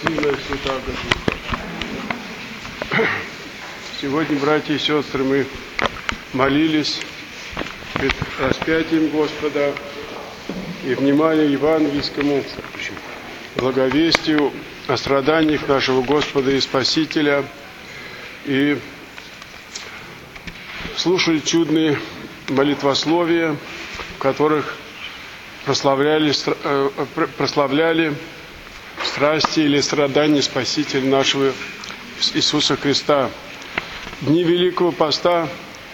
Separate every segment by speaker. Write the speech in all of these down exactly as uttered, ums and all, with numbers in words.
Speaker 1: Сына и Святаго Духа. Сегодня, братья и сестры, мы молились перед распятием Господа и внимали евангельскому благовестию о страданиях нашего Господа и Спасителя, и слушали чудные молитвословия, в которых прославляли, прославляли страсти или страдания Спасителя нашего Иисуса Христа. Дни Великого Поста,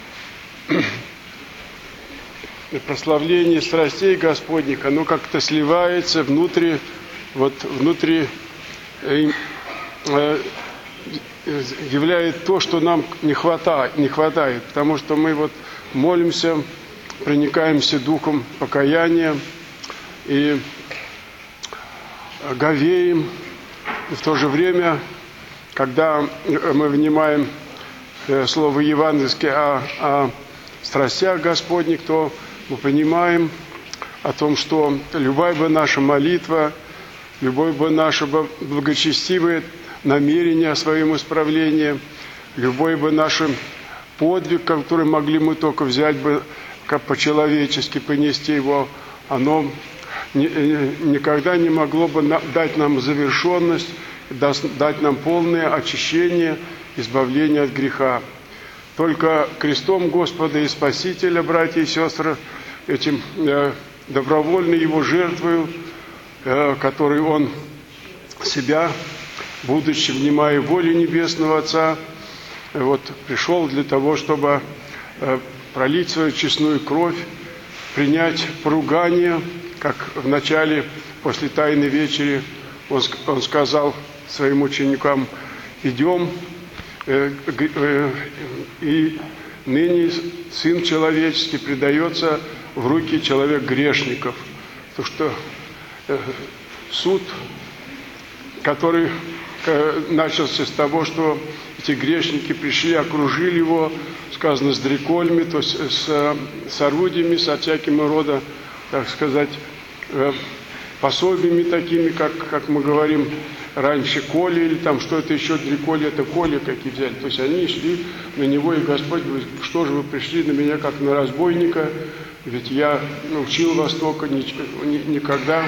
Speaker 1: прославление страстей Господних, оно как-то сливается внутри, вот внутри э, э, являет то, что нам не хватает, не хватает, потому что мы вот молимся, проникаемся духом покаяния и говеем. И в то же время, когда мы внимаем слово евангельское о, о страстях Господних, то мы понимаем о том, что любая бы наша молитва, любое бы наше благочестивое намерение о своем исправлении, любой бы наш подвиг, который могли мы только взять бы, как по-человечески понести его, оно никогда не могло бы дать нам завершенность, дать нам полное очищение, избавление от греха. Только крестом Господа и Спасителя, братья и сестры, этим э, добровольной Его жертвою, э, которой Он себя, будучи внимая воле Небесного Отца, вот, пришел для того, чтобы э, пролить свою честную кровь, принять поругание, как в начале, после Тайной Вечери, Он, он сказал своим ученикам: идем, э, э, и ныне Сын Человеческий предается в руки человек грешников. Потому что э, суд, который э, начался с того, что эти грешники пришли, окружили его, сказано, с дрекольми, то есть с, с орудиями, со всяким рода, так сказать, э, пособиями такими, как, как мы говорим раньше, коли, или там что это еще, дреколи, это коли какие взяли. То есть они шли на него, и Господь говорит: что же вы пришли на меня, как на разбойника, ведь я учил вас только, никогда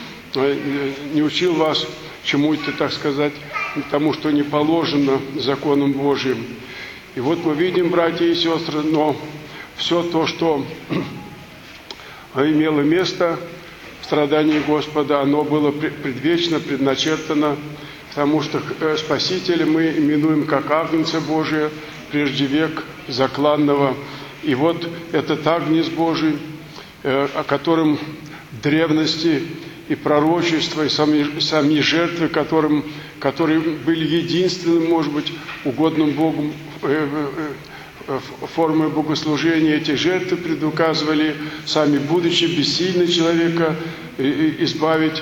Speaker 1: не учил вас чему-то, так сказать, тому, что не положено законом Божьим. И вот мы видим, братья и сестры, но все то, что имело место в страдании Господа, оно было предвечно предначертано, потому что Спасителя мы именуем как Агнца Божия, прежде век закланного. И вот этот Агнец Божий, о котором древности и пророчества, и сами, сами жертвы, которым, которые были единственным, может быть, угодным Богу формой богослужения, эти жертвы предуказывали, сами будучи бессильны человека избавить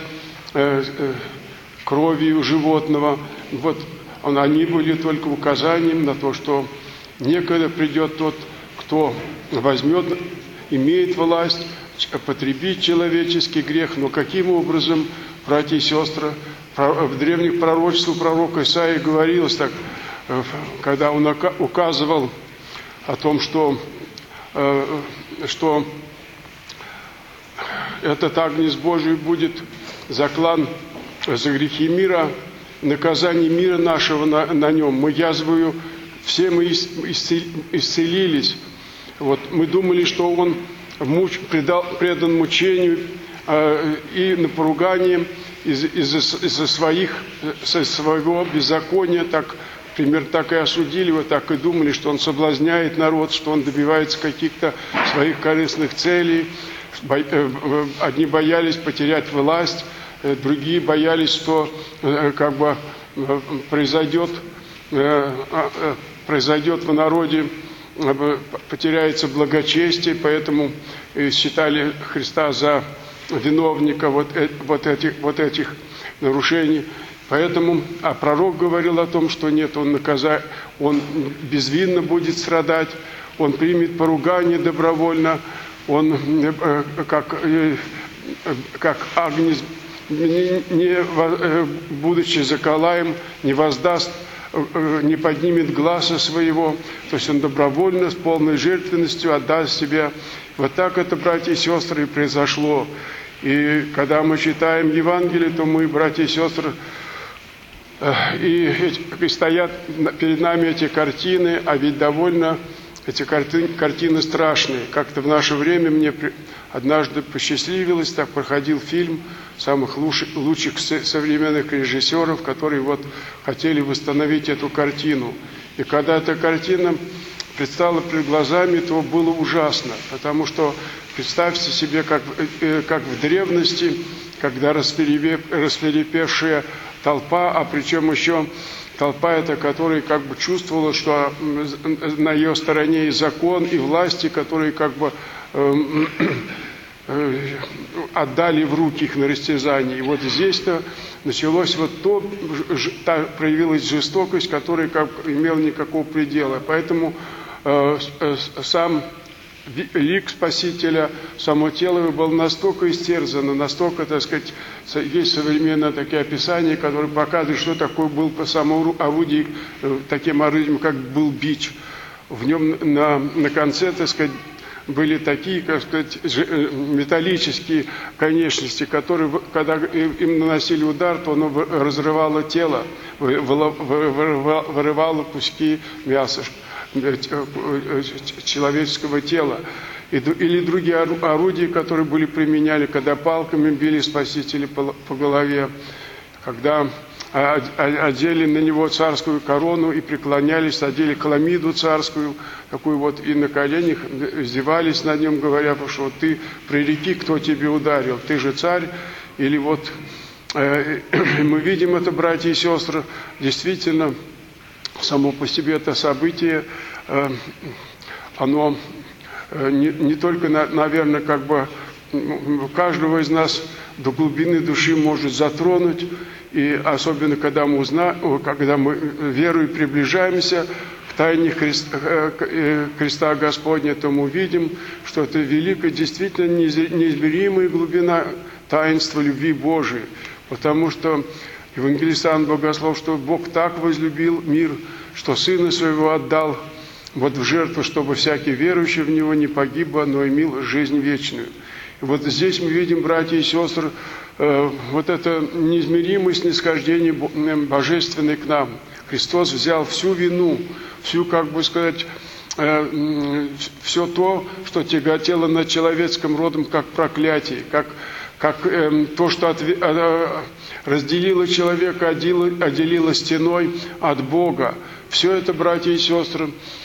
Speaker 1: кровью животного. Вот они были только указанием на то, что некогда придет тот, кто возьмет, имеет власть потребить человеческий грех. Но каким образом, братья и сестры, в древних пророчествах пророка Исаии говорилось так, когда он указывал о том, что, что этот Агнец Божий будет заклан за грехи мира, наказание мира нашего на, на нем. Мы язвою, все мы исцелились. Вот, мы думали, что он муч, предал, предан мучению э, и на поругание из-за из из своих, из своего беззакония, так, примерно так и осудили его, так и думали, что он соблазняет народ, что он добивается каких-то своих корыстных целей. Бо, э, одни боялись потерять власть, э, другие боялись, что э, как бы э, произойдет, э, э, произойдет в народе, потеряется благочестие, поэтому считали Христа за виновника вот, вот, этих, вот этих нарушений. Поэтому, а пророк говорил о том, что нет, он, наказа... он безвинно будет страдать, он примет поругание добровольно, он как, как агнец не, не, будучи заколаем, не воздаст, не поднимет глаза своего, то есть он добровольно, с полной жертвенностью отдаст себя. Вот так это, братья и сестры, и произошло. И когда мы читаем Евангелие, то мы, братья и сестры, и, и стоят перед нами эти картины, а ведь довольно эти картины, картины страшные. Как-то в наше время мне однажды посчастливилось, так проходил фильм самых лучших, лучших современных режиссеров, которые вот хотели восстановить эту картину. И когда эта картина предстала перед глазами, то было ужасно, потому что представьте себе, как, как в древности, когда рассвирепевшая толпа, а причем еще толпа эта, которая как бы чувствовала, что на ее стороне и закон, и власти, которые как бы э, э, отдали в руки их на растерзание. И вот здесь-то началось вот то, та проявилась жестокость, которая как имела никакого предела. Поэтому э, э, сам лик Спасителя, само тело его было настолько истерзано, настолько, так сказать, есть современные такие описания, которые показывают, что такое был по самому орудию, таким орудием, как был бич. В нем на, на конце, так сказать, были такие, как сказать, металлические конечности, которые, когда им наносили удар, то оно разрывало тело, вырывало куски мяса человеческого тела. Или другие орудия, которые были применяли, когда палками били Спасителя по, по голове, когда одели на него царскую корону и преклонялись, одели хламиду царскую, такую вот, и на коленях издевались над ним, говоря, что ты пререки, кто тебе ударил, ты же царь. Или вот э, мы видим это, братья и сестры, действительно, само по себе это событие, э, оно э, не, не только, на, наверное, как бы каждого из нас до глубины души может затронуть, и особенно когда мы узнаем, когда мы верою приближаемся к тайне Христа, Христа Господня, то мы увидим, что это великая, действительно неизмеримая глубина таинства любви Божией, потому что евангелист Иоанн Богослов, что Бог так возлюбил мир, что Сына Своего отдал вот в жертву, чтобы всякий верующий в Него не погиб, но имел жизнь вечную. И вот здесь мы видим, братья и сестры, э, вот это неизмеримое снисхождение божественное к нам. Христос взял всю вину, всю, как бы сказать, э, все то, что тяготело над человеческим родом, как проклятие, как, как э, то, что от, э, разделило человека, отделило, отделило стеной от Бога. Все это, братья и сестры,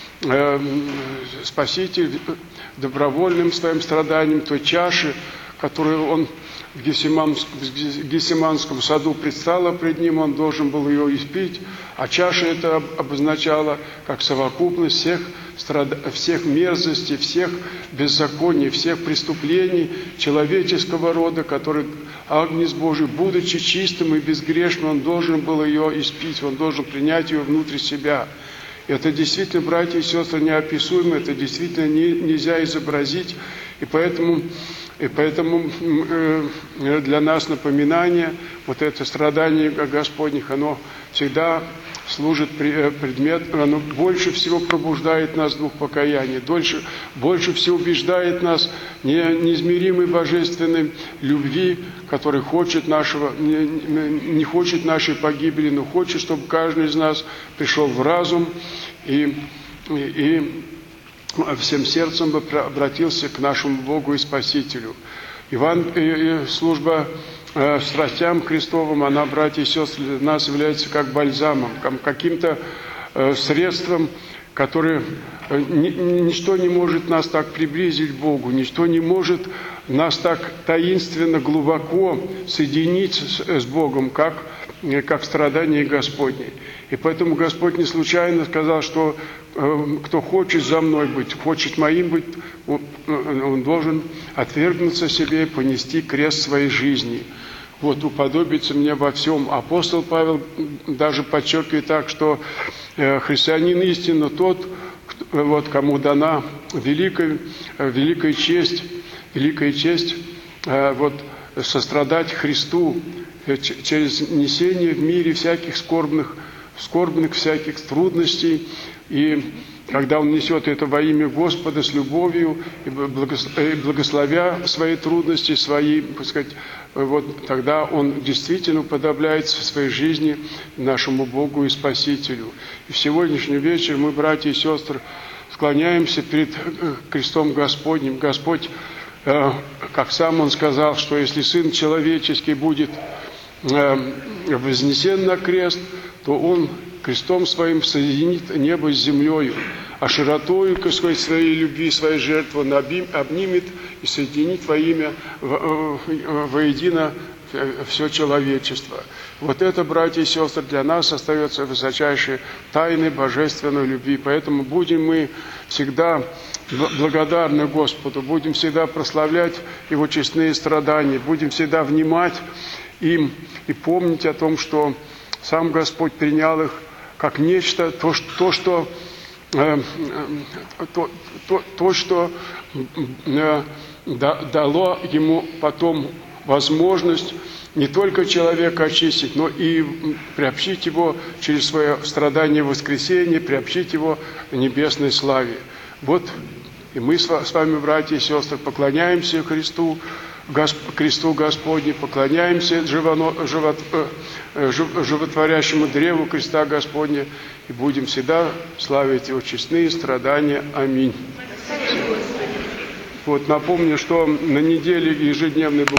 Speaker 1: э, Спаситель добровольным своим страданием той чаши, которую он в Гефсиманском, в Гефсиманском саду предстала пред ним, он должен был ее испить, а чаша это обозначала как совокупность всех, страд... всех мерзостей, всех беззаконий, всех преступлений человеческого рода, который Агнец Божий, будучи чистым и безгрешным, он должен был ее испить, он должен принять ее внутрь себя. Это действительно, братья и сестры, неописуемо, это действительно не, нельзя изобразить. И поэтому, и поэтому э, для нас напоминание, вот это страдание Господних, оно всегда служит предмет, оно больше всего пробуждает нас в дух покаяния, дольше, больше всего убеждает нас не, неизмеримой божественной любви, который хочет нашего, не, не хочет нашей погибели, но хочет, чтобы каждый из нас пришел в разум и, и, и всем сердцем бы обратился к нашему Богу и Спасителю. Иван, и, и служба э, страстям Христовым, она, братья и сестры, для нас является как бальзамом, как, каким-то э, средством, которое э, ни, ничто не может нас так приблизить к Богу, ничто не может нас так таинственно, глубоко соединить с, с Богом, как, как страдание Господне. И поэтому Господь не случайно сказал, что э, кто хочет за мной быть, хочет моим быть, он, он должен отвергнуться себе и понести крест своей жизни. Вот, уподобиться мне во всем. Апостол Павел даже подчеркивает так, что э, христианин истинно тот, кто, вот, кому дана великая, великая честь, великая честь э, вот, сострадать Христу, через несение в мире всяких скорбных, скорбных всяких трудностей. И когда он несет это во имя Господа с любовью и благословя свои трудности, свои, так сказать, вот тогда он действительно уподобляется в своей жизни нашему Богу и Спасителю. И в сегодняшний вечер мы, братья и сестры, склоняемся перед крестом Господним. Господь, как сам Он сказал, что если Сын Человеческий будет вознесен на крест, то Он крестом Своим соединит небо с землею, а широтою своей любви, своей жертвы Он обнимет и соединит во имя, воедино все человечество. Вот это, братья и сестры, для нас остается высочайшей тайной божественной любви. Поэтому будем мы всегда благодарны Господу, будем всегда прославлять Его честные страдания, будем всегда внимать им и помнить о том, что сам Господь принял их как нечто, то, то что, э, то, то, то, что э, дало Ему потом возможность не только человека очистить, но и приобщить его через свое страдание и воскресение, приобщить его небесной славе. Вот и мы с вами, братья и сестры, поклоняемся Христу, Госп... кресту Господню, поклоняемся живоно... живот... животворящему древу креста Господня и будем всегда славить Его честные страдания. Аминь. Вот напомню, что на неделе ежедневный